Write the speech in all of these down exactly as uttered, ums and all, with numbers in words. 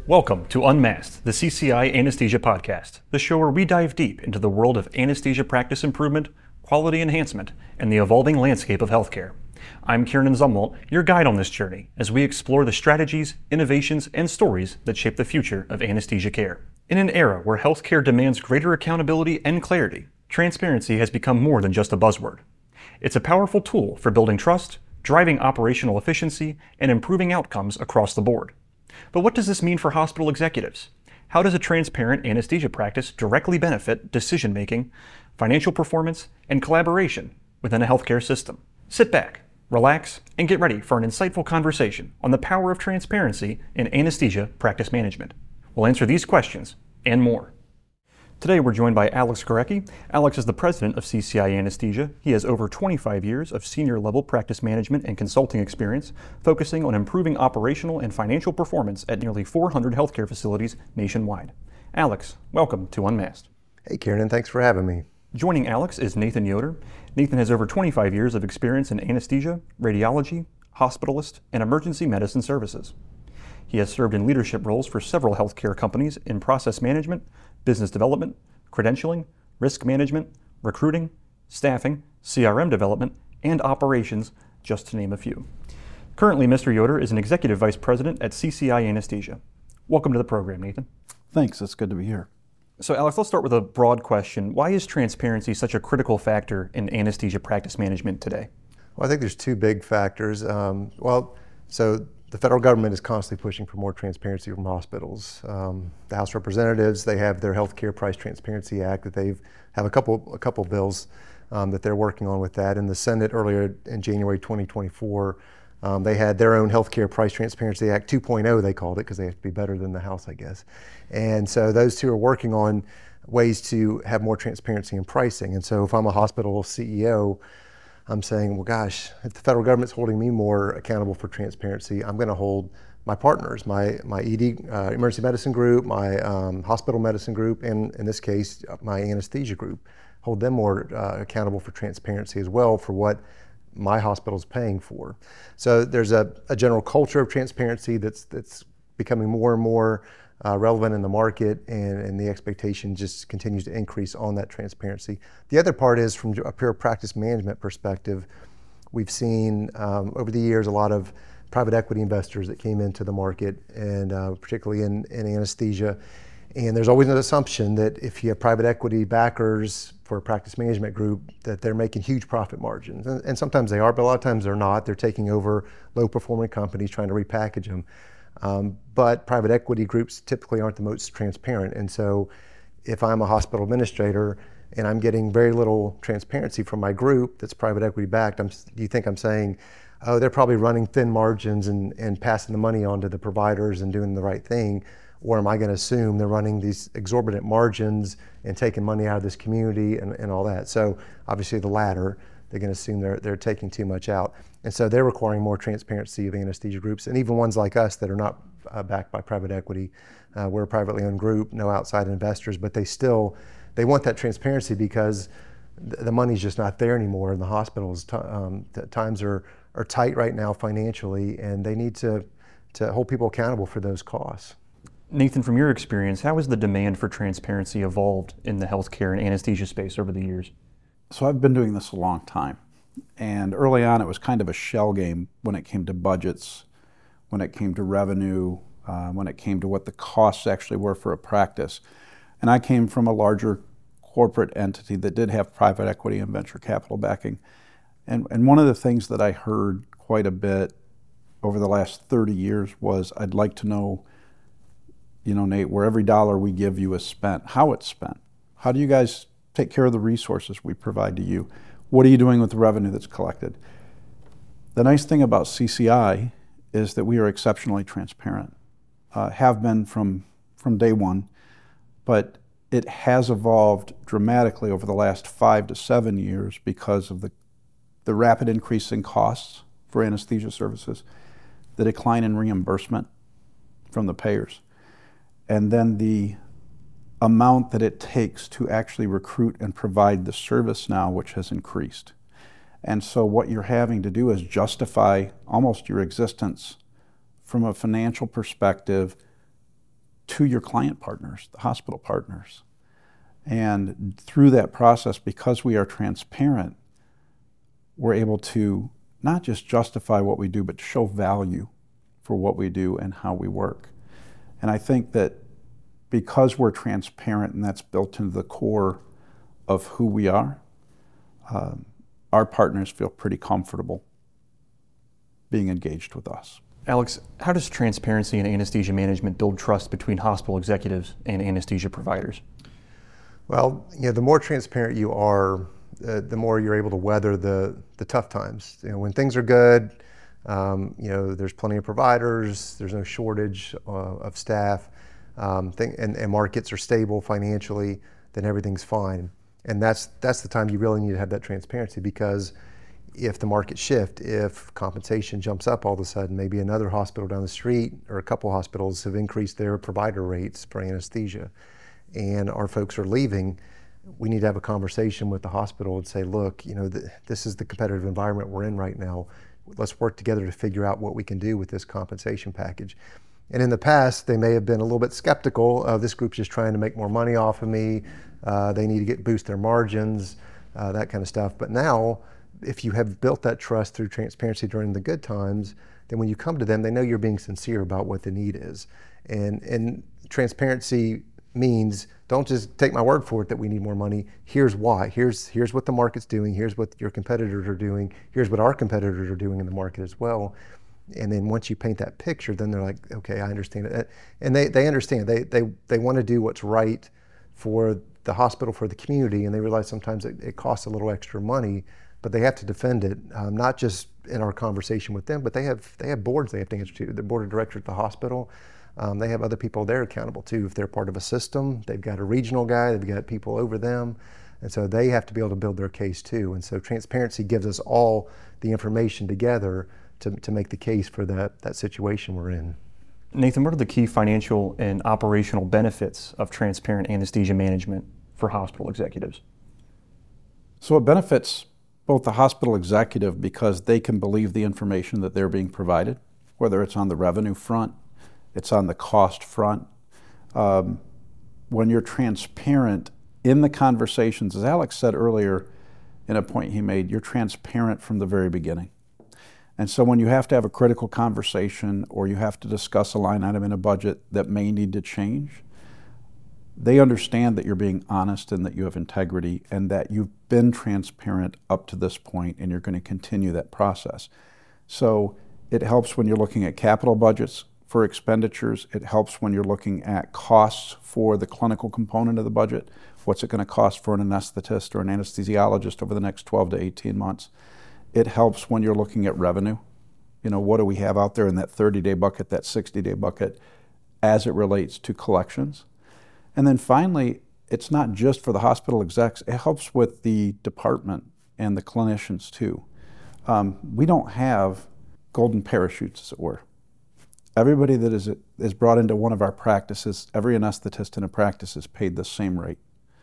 Welcome to Unmasked, the C C I Anesthesia Podcast, the show where we dive deep into the world of anesthesia practice improvement, quality enhancement, and the evolving landscape of healthcare. I'm Kieran Zumwalt, your guide on this journey, as we explore the strategies, innovations, and stories that shape the future of anesthesia care. In an era where healthcare demands greater accountability and clarity, transparency has become more than just a buzzword. It's a powerful tool for building trust, driving operational efficiency, and improving outcomes across the board. But what does this mean for hospital executives? How does a transparent anesthesia practice directly benefit decision-making, financial performance, and collaboration within a healthcare system? Sit back, relax, and get ready for an insightful conversation on the power of transparency in anesthesia practice management. We'll answer these questions and more. Today we're joined by Alex Gorecki. Alex is the president of C C I Anesthesia. He has over twenty-five years of senior level practice management and consulting experience, focusing on improving operational and financial performance at nearly four hundred healthcare facilities nationwide. Alex, welcome to Unmasked. Hey Kieran, thanks for having me. Joining Alex is Nathan Yoder. Nathan has over twenty-five years of experience in anesthesia, radiology, hospitalist, and emergency medicine services. He has served in leadership roles for several healthcare companies in process management, business development, credentialing, risk management, recruiting, staffing, C R M development, and operations, just to name a few. Currently, Mister Yoder is an executive vice president at C C I Anesthesia. Welcome to the program, Nathan. Thanks, it's good to be here. So Alex, let's start with a broad question. Why is transparency such a critical factor in anesthesia practice management today? Well, I think there's two big factors. Um, well, so the federal government is constantly pushing for more transparency from hospitals. Um, the House of Representatives, they have their Healthcare Price Transparency Act that they've have a couple a couple bills um, that they're working on with that. In the Senate earlier in January twenty twenty-four, um, they had their own Healthcare Price Transparency Act two point oh, they called it, because they have to be better than the House, I guess. And so those two are working on ways to have more transparency in pricing. And so if I'm a hospital C E O, I'm saying, well, gosh, if the federal government's holding me more accountable for transparency, I'm going to hold my partners, my my E D, uh, emergency medicine group, my um, hospital medicine group, and in this case, my anesthesia group, hold them more uh, accountable for transparency as well for what my hospital's paying for. So there's a, a general culture of transparency that's that's becoming more and more Uh, relevant in the market, and, and the expectation just continues to increase on that transparency. The other part is, from a pure practice management perspective, we've seen um, over the years a lot of private equity investors that came into the market, and uh, particularly in, in anesthesia. And there's always an assumption that if you have private equity backers for a practice management group, that they're making huge profit margins. And, and sometimes they are, but a lot of times they're not. They're taking over low-performing companies, trying to repackage them. Um, but private equity groups typically aren't the most transparent. And so if I'm a hospital administrator and I'm getting very little transparency from my group that's private equity backed, I'm, do you think I'm saying, oh, they're probably running thin margins and, and passing the money on to the providers and doing the right thing? Or am I going to assume they're running these exorbitant margins and taking money out of this community and, and all that? So obviously the latter. They're going to assume they're, they're taking too much out. And so they're requiring more transparency of anesthesia groups, and even ones like us that are not uh, backed by private equity. Uh, we're a privately owned group, no outside investors, but they still, they want that transparency because th- the money's just not there anymore in the hospitals. T- um, the times are, are tight right now financially, and they need to, to hold people accountable for those costs. Nathan, from your experience, how has the demand for transparency evolved in the healthcare and anesthesia space over the years? So I've been doing this a long time, and early on it was kind of a shell game when it came to budgets, when it came to revenue, uh, when it came to what the costs actually were for a practice. And I came from a larger corporate entity that did have private equity and venture capital backing. And, and one of the things that I heard quite a bit over the last thirty years was, I'd like to know, you know, Nate, where every dollar we give you is spent, how it's spent. How do you guys take care of the resources we provide to you? What are you doing with the revenue that's collected? The nice thing about C C I is that we are exceptionally transparent, uh, have been from, from day one, but it has evolved dramatically over the last five to seven years because of the, the rapid increase in costs for anesthesia services, the decline in reimbursement from the payers, and then the amount that it takes to actually recruit and provide the service now, which has increased. And so what you're having to do is justify almost your existence from a financial perspective to your client partners, the hospital partners. And through that process, because we are transparent, we're able to not just justify what we do, but show value for what we do and how we work. And I think that because we're transparent and that's built into the core of who we are, um, our partners feel pretty comfortable being engaged with us. Alex, how does transparency in anesthesia management build trust between hospital executives and anesthesia providers? Well, you know, the more transparent you are, uh, the more you're able to weather the, the tough times. You know, when things are good, um, you know, there's plenty of providers, there's no shortage uh, of staff, um, thing, and, and markets are stable financially, then everything's fine. And that's that's the time you really need to have that transparency, because if the market shift, if compensation jumps up all of a sudden, maybe another hospital down the street or a couple hospitals have increased their provider rates for anesthesia, and our folks are leaving, we need to have a conversation with the hospital and say, look, you know, th- this is the competitive environment we're in right now. Let's work together to figure out what we can do with this compensation package. And in the past, they may have been a little bit skeptical of this group's just trying to make more money off of me. Uh, they need to get boost their margins, uh, that kind of stuff. But now, if you have built that trust through transparency during the good times, then when you come to them, they know you're being sincere about what the need is. And, and transparency means don't just take my word for it that we need more money. Here's why. Here's, here's what the market's doing. Here's what your competitors are doing. Here's what our competitors are doing in the market as well. And then once you paint that picture, then they're like, okay, I understand it. And they, they understand. They, they, they want to do what's right for the hospital, for the community, and they realize sometimes it, it costs a little extra money, but they have to defend it, um, not just in our conversation with them, but they have they have boards they have to answer to. The board of directors at the hospital, um, they have other people they're accountable to. If they're part of a system, they've got a regional guy, they've got people over them, and so they have to be able to build their case too. And so transparency gives us all the information together to, to make the case for that, that situation we're in. Nathan, what are the key financial and operational benefits of transparent anesthesia management for hospital executives? So it benefits both the hospital executive because they can believe the information that they're being provided, whether it's on the revenue front, it's on the cost front. Um, when you're transparent in the conversations, as Alex said earlier in a point he made, you're transparent from the very beginning. And so when you have to have a critical conversation or you have to discuss a line item in a budget that may need to change, they understand that you're being honest and that you have integrity and that you've been transparent up to this point and you're going to continue that process. So it helps when you're looking at capital budgets for expenditures. It helps when you're looking at costs for the clinical component of the budget. What's it going to cost for an anesthetist or an anesthesiologist over the next twelve to eighteen months? It helps when you're looking at revenue. You know, what do we have out there in that thirty-day bucket, that sixty-day bucket, as it relates to collections? And then finally, it's not just for the hospital execs, it helps with the department and the clinicians too. Um, we don't have golden parachutes, as it were. Everybody that is, is brought into one of our practices, every anesthetist in a practice is paid the same rate,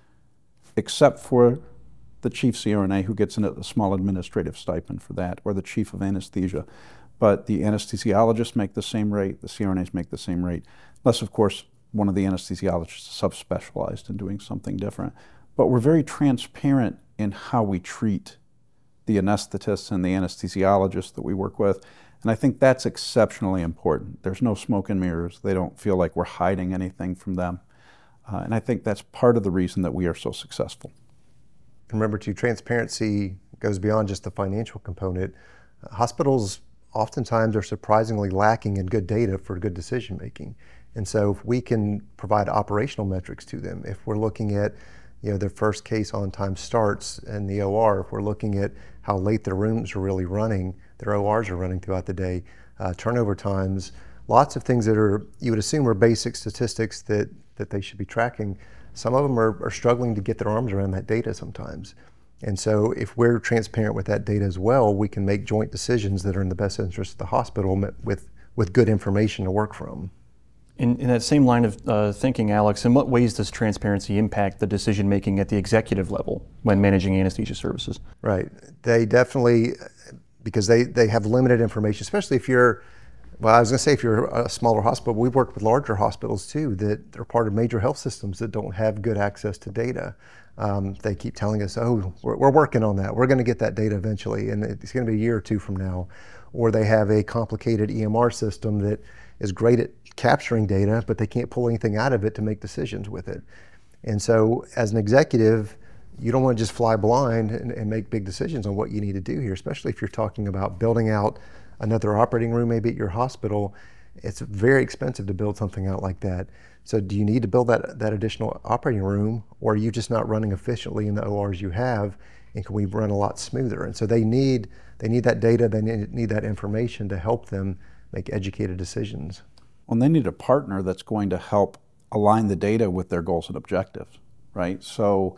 except for the chief C R N A who gets a small administrative stipend for that, or the chief of anesthesia. But the anesthesiologists make the same rate, the C R N As make the same rate, unless of course one of the anesthesiologists is subspecialized in doing something different. But we're very transparent in how we treat the anesthetists and the anesthesiologists that we work with. And I think that's exceptionally important. There's no smoke and mirrors. They don't feel like we're hiding anything from them. Uh, and I think that's part of the reason that we are so successful. Remember too, transparency goes beyond just the financial component. Uh, hospitals oftentimes are surprisingly lacking in good data for good decision making. And so if we can provide operational metrics to them, if we're looking at, you know, their first case on time starts in the O R, if we're looking at how late their rooms are really running, their O Rs are running throughout the day, uh, turnover times, lots of things that are, you would assume are basic statistics that, that they should be tracking. Some of them are, are struggling to get their arms around that data sometimes. And so if we're transparent with that data as well, we can make joint decisions that are in the best interest of the hospital with, with good information to work from. In, in that same line of uh, thinking, Alex, in what ways does transparency impact the decision making at the executive level when managing anesthesia services? Right. They definitely, because they, they have limited information, especially if you're Well, I was going to say, if you're a smaller hospital, we've worked with larger hospitals too that are part of major health systems that don't have good access to data. Um, they keep telling us, oh, we're, we're working on that. We're going to get that data eventually, and it's going to be a year or two from now. Or they have a complicated E M R system that is great at capturing data, but they can't pull anything out of it to make decisions with it. And so as an executive, you don't want to just fly blind and, and make big decisions on what you need to do here, especially if you're talking about building out another operating room maybe at your hospital. It's very expensive to build something out like that. So do you need to build that, that additional operating room, or are you just not running efficiently in the O Rs you have, and can we run a lot smoother? And so they need, they need that data, they need, need that information to help them make educated decisions. Well, they need a partner that's going to help align the data with their goals and objectives, right? So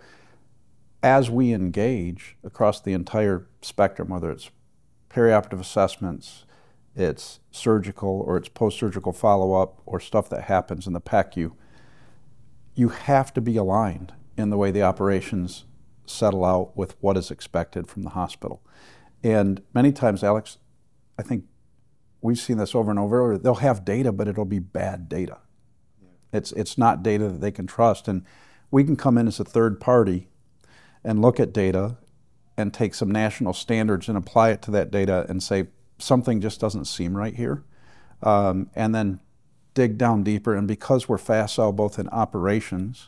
as we engage across the entire spectrum, whether it's perioperative assessments, it's surgical, or it's post-surgical follow-up, or stuff that happens in the P A C U, you have to be aligned in the way the operations settle out with what is expected from the hospital. And many times, Alex, I think we've seen this over and over, they'll have data, but it'll be bad data. Yeah. It's, it's not data that they can trust. And we can come in as a third party and look at data and take some national standards and apply it to that data and say, something just doesn't seem right here. Um, and then dig down deeper. And because we're facile both in operations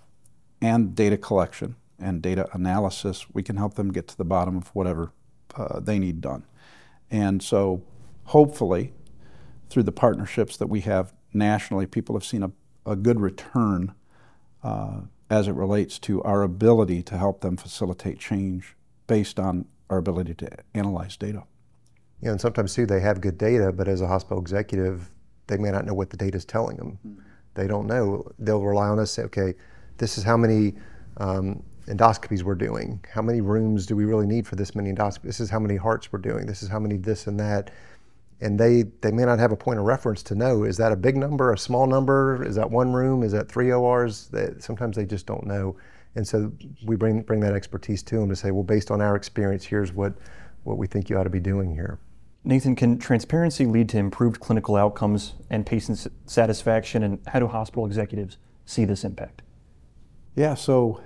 and data collection and data analysis, we can help them get to the bottom of whatever uh, they need done. And so hopefully, through the partnerships that we have nationally, people have seen a, a good return uh, as it relates to our ability to help them facilitate change based on our ability to analyze data. You know, and sometimes too, they have good data, but as a hospital executive, they may not know what the data is telling them. Mm-hmm. They don't know. They'll rely on us, say, okay, this is how many um, endoscopies we're doing. How many rooms do we really need for this many endoscopies? This is how many hearts we're doing. This is how many this and that. And they, they may not have a point of reference to know, is that a big number, a small number? Is that one room? Is that three O Rs? They, sometimes they just don't know. And so we bring, bring that expertise to them to say, well, based on our experience, here's what, what we think you ought to be doing here. Nathan, can transparency lead to improved clinical outcomes and patient satisfaction, and how do hospital executives see this impact? Yeah, so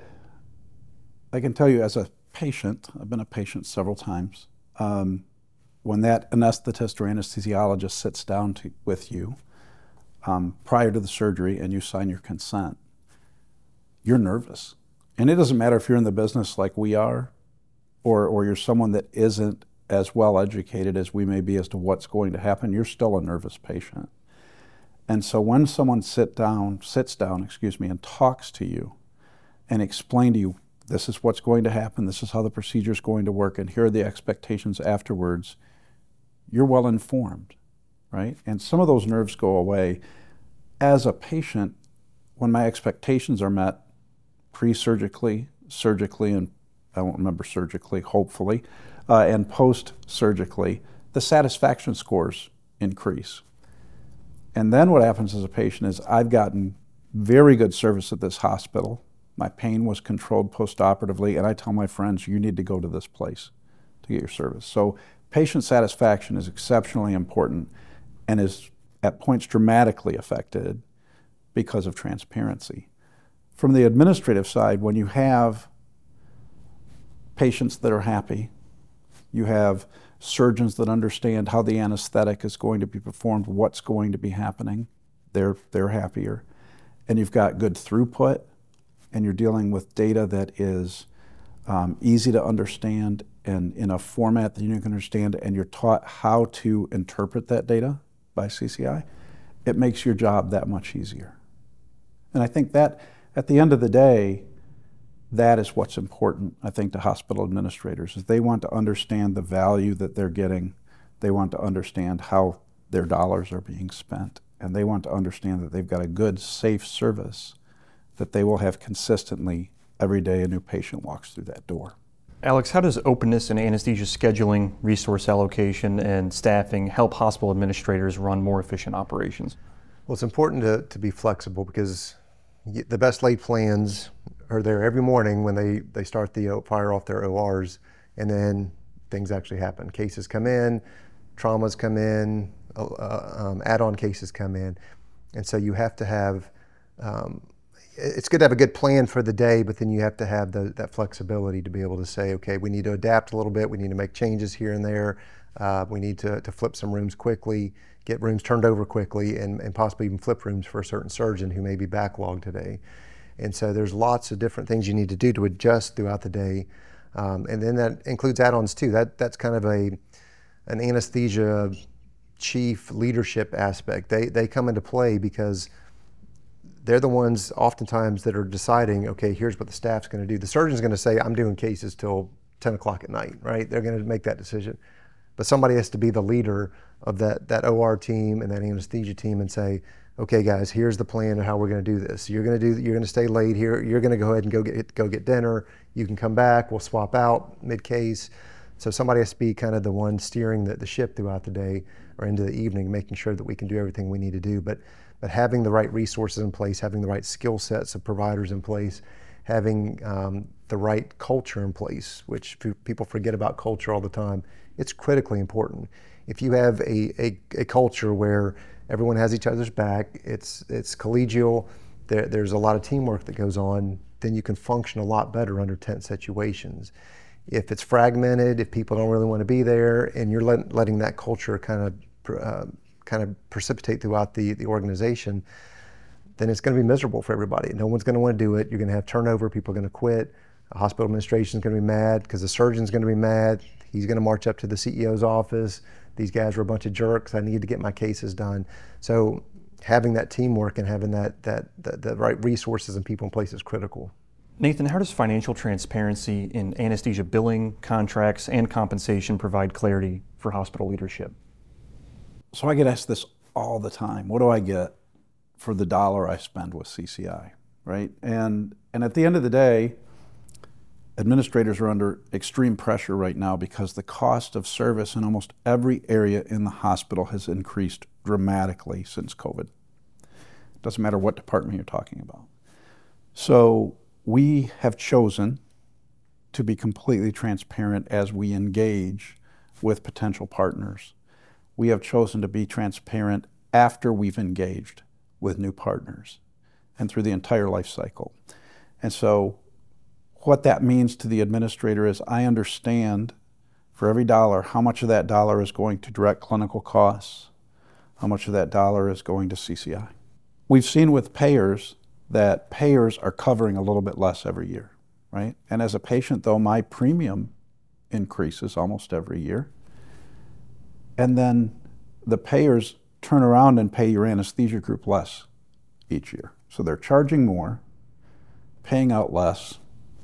I can tell you as a patient, I've been a patient several times, um, when that anesthetist or anesthesiologist sits down to, with you um, prior to the surgery and you sign your consent, you're nervous. And it doesn't matter if you're in the business like we are, or, or you're someone that isn't as well educated as we may be as to what's going to happen, you're still a nervous patient. And so when someone sit down, sits down, excuse me, and talks to you and explain to you, this is what's going to happen, this is how the procedure is going to work, and here are the expectations afterwards, you're well informed, right? And some of those nerves go away. As a patient, when my expectations are met pre-surgically, surgically, and I won't remember surgically, hopefully, uh, and post-surgically, the satisfaction scores increase. And then what happens as a patient is I've gotten very good service at this hospital. My pain was controlled post-operatively, and I tell my friends, you need to go to this place to get your service. So patient satisfaction is exceptionally important and is at points dramatically affected because of transparency. From the administrative side, when you have patients that are happy, you have surgeons that understand how the anesthetic is going to be performed, what's going to be happening, they're, they're happier. And you've got good throughput, and you're dealing with data that is um, easy to understand and in a format that you can understand, and you're taught how to interpret that data by C C I, it makes your job that much easier. And I think that at the end of the day, that is what's important, I think, to hospital administrators, is they want to understand the value that they're getting. They want to understand how their dollars are being spent. And they want to understand that they've got a good, safe service that they will have consistently every day a new patient walks through that door. Alex, how does openness in anesthesia scheduling, resource allocation, and staffing help hospital administrators run more efficient operations? Well, it's important to, to be flexible, because the best laid plans are there every morning when they, they start the fire off their O Rs, and then things actually happen. Cases come in, traumas come in, uh, um, add-on cases come in. And so you have to have, um, it's good to have a good plan for the day, but then you have to have the, that flexibility to be able to say, okay, we need to adapt a little bit, we need to make changes here and there, uh, we need to, to flip some rooms quickly, get rooms turned over quickly, and, and possibly even flip rooms for a certain surgeon who may be backlogged today. And so there's lots of different things you need to do to adjust throughout the day. Um, and then that includes add-ons too. That, that's kind of a, an anesthesia chief leadership aspect. They, they come into play because they're the ones oftentimes that are deciding, okay, here's what the staff's going to do. The surgeon's going to say, I'm doing cases till ten o'clock at night, right? They're going to make that decision. But somebody has to be the leader of that, that O R team and that anesthesia team and say, okay, guys, here's the plan of how we're going to do this. You're going to do. You're going to stay late here. You're going to go ahead and go get go get dinner. You can come back. We'll swap out mid-case. So somebody has to be kind of the one steering the, the ship throughout the day or into the evening, making sure that we can do everything we need to do. But but having the right resources in place, having the right skill sets of providers in place, having um, the right culture in place, which people forget about culture all the time. It's critically important. If you have a, a, a culture where everyone has each other's back, it's it's collegial, there, there's a lot of teamwork that goes on, then you can function a lot better under tense situations. If it's fragmented, if people don't really want to be there, and you're let, letting that culture kind of uh, kind of precipitate throughout the, the organization, then it's going to be miserable for everybody. No one's going to want to do it. You're going to have turnover. People are going to quit. The hospital administration is going to be mad because the surgeon's going to be mad. He's going to march up to the C E O's office. These guys are a bunch of jerks. I need to get my cases done. So having that teamwork and having that, that, that the right resources and people in place is critical. Nathan, how does financial transparency in anesthesia billing, contracts, and compensation provide clarity for hospital leadership? So I get asked this all the time. What do I get for the dollar I spend with C C I, right? And, and at the end of the day, administrators are under extreme pressure right now because the cost of service in almost every area in the hospital has increased dramatically since COVID. It doesn't matter what department you're talking about. So we have chosen to be completely transparent as we engage with potential partners. We have chosen to be transparent after we've engaged with new partners and through the entire life cycle. And so what that means to the administrator is I understand for every dollar how much of that dollar is going to direct clinical costs, how much of that dollar is going to C C I. We've seen with payers that payers are covering a little bit less every year, right? And as a patient, though, my premium increases almost every year. And then the payers turn around and pay your anesthesia group less each year. So they're charging more, paying out less,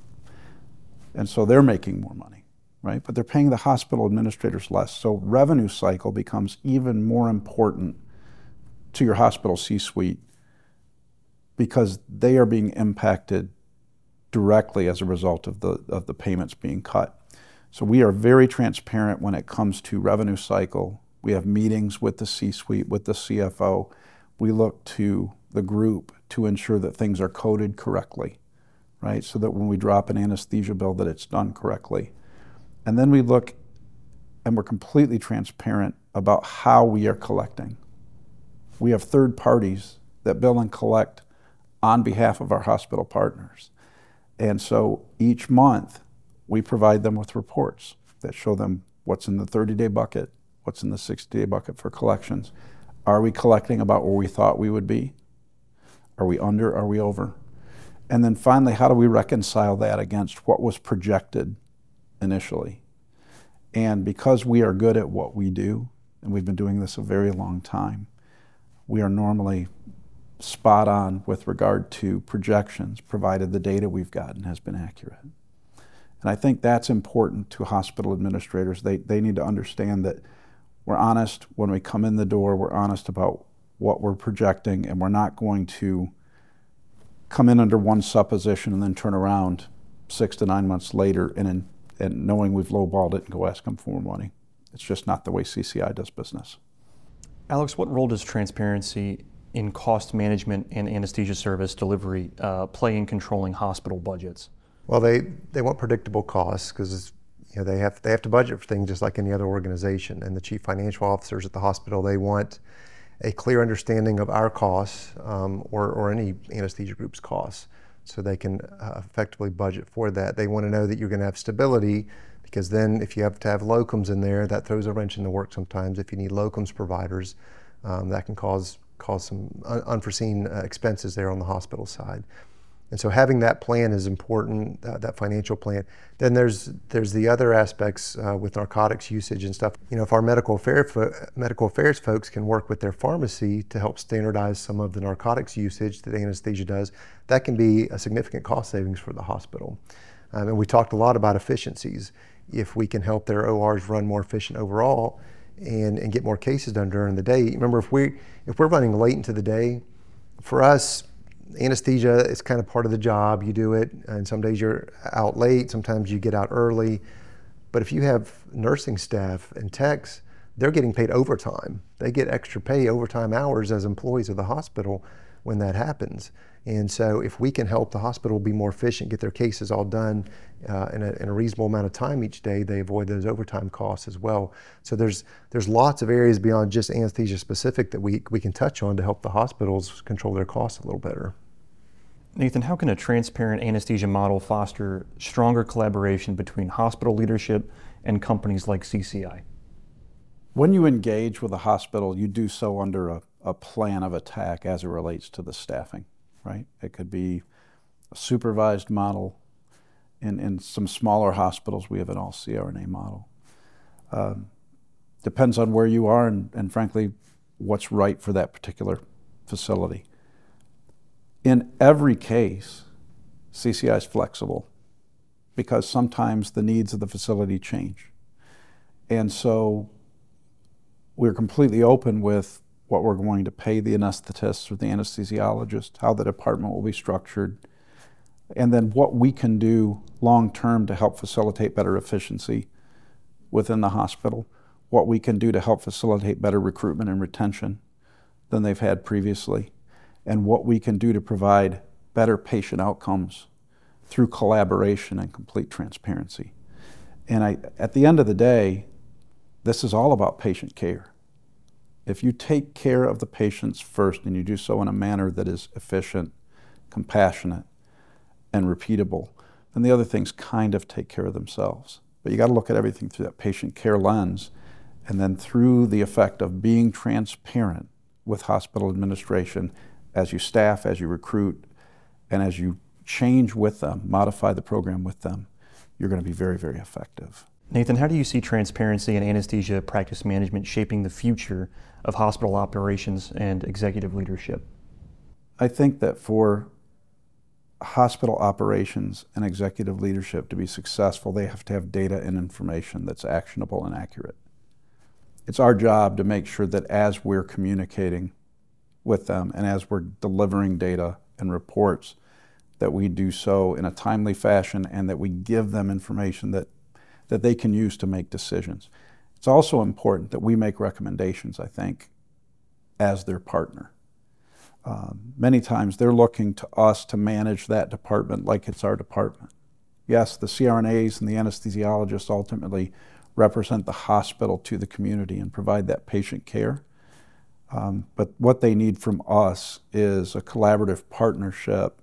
and so they're making more money, right? But they're paying the hospital administrators less. So revenue cycle becomes even more important to your hospital C-suite because they are being impacted directly as a result of the of the payments being cut. So we are very transparent when it comes to revenue cycle. We have meetings with the C-suite, with the C F O. We look to the group to ensure that things are coded correctly, right? So that when we drop an anesthesia bill, that it's done correctly. And then we look, and we're completely transparent about how we are collecting. We have third parties that bill and collect on behalf of our hospital partners. And so each month, we provide them with reports that show them what's in the thirty-day bucket, what's in the sixty-day bucket for collections. Are we collecting about where we thought we would be? Are we under? Are we over? And then finally, how do we reconcile that against what was projected initially? And because we are good at what we do, and we've been doing this a very long time, we are normally spot on with regard to projections, provided the data we've gotten has been accurate. And I think that's important to hospital administrators. They, they need to understand that we're honest when we come in the door, we're honest about what we're projecting, and we're not going to come in under one supposition and then turn around six to nine months later and, and knowing we've lowballed it and go ask them for more money. It's just not the way C C I does business. Alex, what role does transparency in cost management and anesthesia service delivery uh, play in controlling hospital budgets? Well, they, they want predictable costs because you know, they have they have to budget for things just like any other organization. And the chief financial officers at the hospital, they want a clear understanding of our costs um, or, or any anesthesia group's costs, so they can uh, effectively budget for that. They want to know that you're going to have stability, because then if you have to have locums in there, that throws a wrench in the works sometimes. If you need locums providers, um, that can cause cause some un- unforeseen uh, expenses there on the hospital side. And so having that plan is important, uh, that financial plan. Then there's there's the other aspects uh, with narcotics usage and stuff. You know, if our medical affairs fo- medical affairs folks can work with their pharmacy to help standardize some of the narcotics usage that anesthesia does, that can be a significant cost savings for the hospital. Um, and we talked a lot about efficiencies. If we can help their O Rs run more efficient overall and, and get more cases done during the day. Remember, if we if we're running late into the day, for us, anesthesia is kind of part of the job. You do it, and some days you're out late, sometimes you get out early. But if you have nursing staff and techs, they're getting paid overtime. They get extra pay, overtime hours as employees of the hospital when that happens. And so if we can help the hospital be more efficient, get their cases all done uh, in, a, in a reasonable amount of time each day, they avoid those overtime costs as well. So there's there's lots of areas beyond just anesthesia specific that we, we can touch on to help the hospitals control their costs a little better. Nathan, how can a transparent anesthesia model foster stronger collaboration between hospital leadership and companies like C C I? When you engage with a hospital, you do so under a, a plan of attack as it relates to the staffing, right? It could be a supervised model. In, in some smaller hospitals, we have an all-C R N A model. Um, depends on where you are and, and frankly, what's right for that particular facility. In every case, C C I is flexible because sometimes the needs of the facility change. And so we're completely open with what we're going to pay the anesthetist or the anesthesiologist, how the department will be structured, and then what we can do long-term to help facilitate better efficiency within the hospital, what we can do to help facilitate better recruitment and retention than they've had previously, and what we can do to provide better patient outcomes through collaboration and complete transparency. And I, at the end of the day, this is all about patient care. If you take care of the patients first and you do so in a manner that is efficient, compassionate, and repeatable, then the other things kind of take care of themselves. But you got to look at everything through that patient care lens, and then through the effect of being transparent with hospital administration as you staff, as you recruit, and as you change with them, modify the program with them, you're going to be very, very effective. Nathan, how do you see transparency in anesthesia practice management shaping the future of hospital operations and executive leadership? I think that for hospital operations and executive leadership to be successful, they have to have data and information that's actionable and accurate. It's our job to make sure that as we're communicating with them and as we're delivering data and reports, that we do so in a timely fashion and that we give them information that, that they can use to make decisions. It's also important that we make recommendations, I think, as their partner. Um, many times they're looking to us to manage that department like it's our department. Yes, the C R N As and the anesthesiologists ultimately represent the hospital to the community and provide that patient care. Um, but what they need from us is a collaborative partnership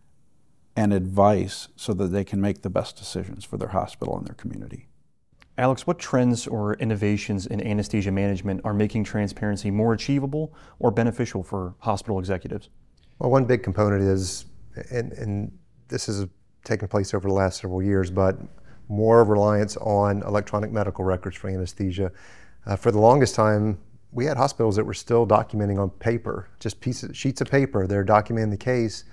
and advice so that they can make the best decisions for their hospital and their community. Alex, what trends or innovations in anesthesia management are making transparency more achievable or beneficial for hospital executives? Well, one big component is, and, and this has taken place over the last several years, but more reliance on electronic medical records for anesthesia. Uh, for the longest time, we had hospitals that were still documenting on paper, just pieces, sheets of paper. They're documenting the case,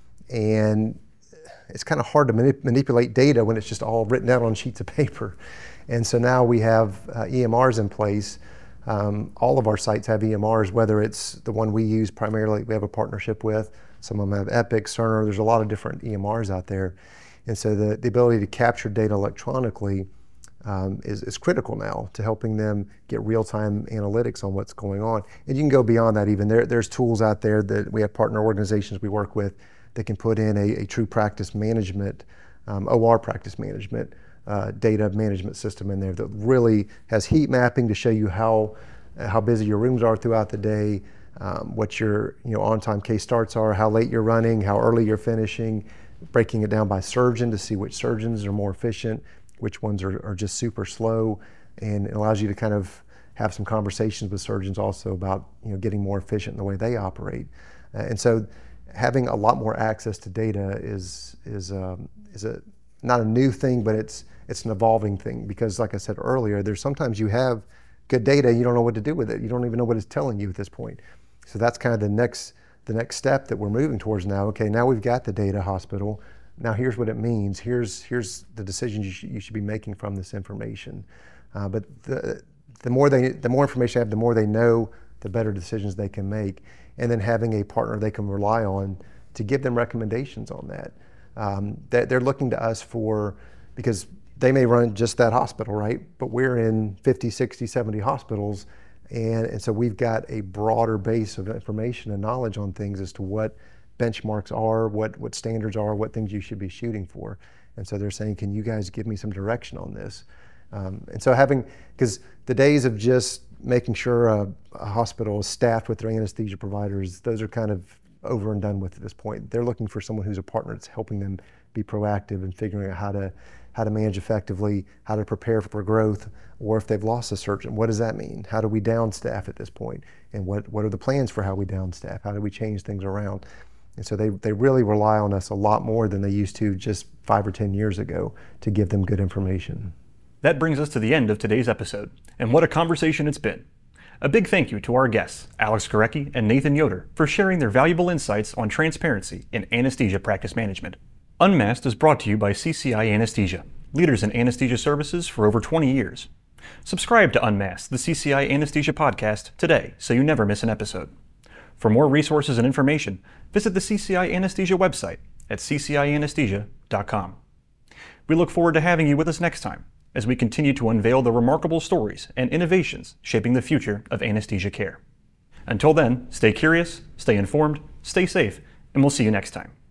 and it's kind of hard to manip- manipulate data when it's just all written out on sheets of paper. And so now we have uh, E M Rs in place. Um, all of our sites have E M Rs, whether it's the one we use primarily, we have a partnership with. Some of them have Epic, Cerner, there's a lot of different E M Rs out there. And so the, the ability to capture data electronically um, is, is critical now to helping them get real-time analytics on what's going on. And you can go beyond that even. There, there's tools out there that we have partner organizations we work with that can put in a, a true practice management, um, O R practice management, uh, data management system in there that really has heat mapping to show you how how busy your rooms are throughout the day, um, what your you know on-time case starts are, how late you're running, how early you're finishing, breaking it down by surgeon to see which surgeons are more efficient, which ones are, are just super slow, and it allows you to kind of have some conversations with surgeons also about you know getting more efficient in the way they operate. Uh, and so having a lot more access to data is is um, is a not a new thing, but it's it's an evolving thing, because like I said earlier, there's sometimes you have good data and you don't know what to do with it. You don't even know what it's telling you at this point. So that's kind of the next the next step that we're moving towards now. Okay, now we've got the data, hospital. Now here's what it means. Here's here's the decisions you should, you should be making from this information. Uh, but the the more they the more information they have, the more they know, the better decisions they can make. And then having a partner they can rely on to give them recommendations on that. Um, that they're looking to us for, because they may run just that hospital, right? But we're in fifty, sixty, seventy hospitals. And, and so we've got a broader base of information and knowledge on things as to what benchmarks are, what, what standards are, what things you should be shooting for. And so they're saying, can you guys give me some direction on this? Um, and so having, because the days of just making sure a, a hospital is staffed with their anesthesia providers, those are kind of over and done with at this point. They're looking for someone who's a partner that's helping them be proactive and figuring out how to how to manage effectively, how to prepare for growth, or if they've lost a surgeon, what does that mean? How do we downstaff at this point? And what, what are the plans for how we downstaff? How do we change things around? And so they, they really rely on us a lot more than they used to just five or ten years ago to give them good information. That brings us to the end of today's episode, and what a conversation it's been. A big thank you to our guests, Alex Gorecki and Nathan Yoder, for sharing their valuable insights on transparency in anesthesia practice management. Unmasked is brought to you by C C I Anesthesia, leaders in anesthesia services for over twenty years. Subscribe to Unmasked, the C C I Anesthesia podcast, today so you never miss an episode. For more resources and information, visit the C C I Anesthesia website at c c i anesthesia dot com. We look forward to having you with us next time as we continue to unveil the remarkable stories and innovations shaping the future of anesthesia care. Until then, stay curious, stay informed, stay safe, and we'll see you next time.